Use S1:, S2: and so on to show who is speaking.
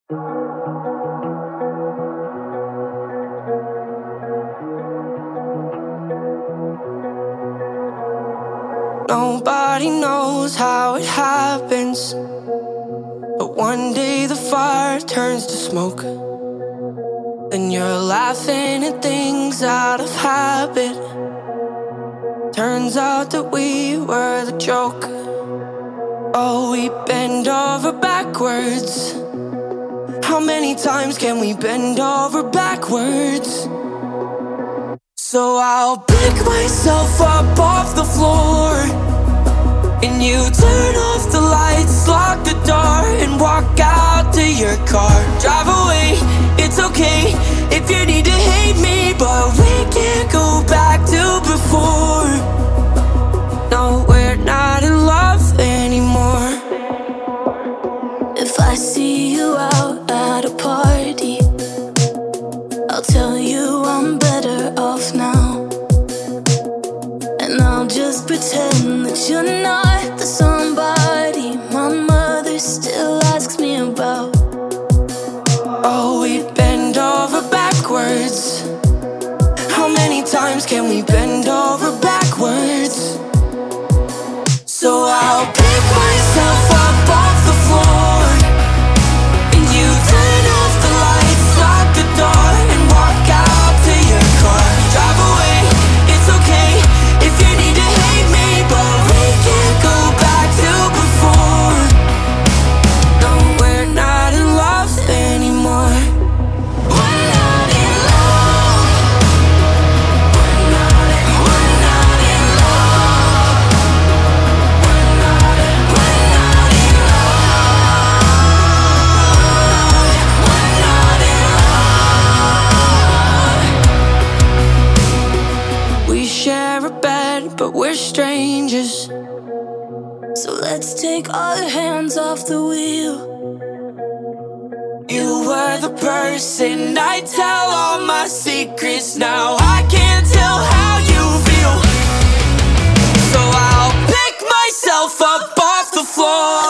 S1: Nobody knows how it happens, but one day the fire turns to smoke. Then you're laughing at things out of habit. Turns out that we were the joke. Oh, we bend over backwards. How many times can we bend over backwards? So I'll pick myself up off the floor, and you turn off the lights, lock the door, and walk out to your car. Drive away, it's okay if you need to hate me, but we can't go back to before. No, we're not in love anymore.
S2: If I see you out at a party, I'll tell you I'm better off now. And I'll just pretend that you're not the somebody my mother still asks me about.
S1: Oh, we bend over backwards. How many times can we bend over backwards? So I'll pick myself up off the floor, and you turn off the lights, lock the door, and walk out to your car. Drive away, it's okay if you need to hate me, but we can't go back to before. No, we're not in love anymore. We're not in love. We're not in love. We're not in love. We're not in love. We share a bed, but we're strangers.
S2: So let's take our hands off the wheel.
S1: You were the person I tell all my secrets. Now I can't tell how you feel. So I'll pick myself up off the floor,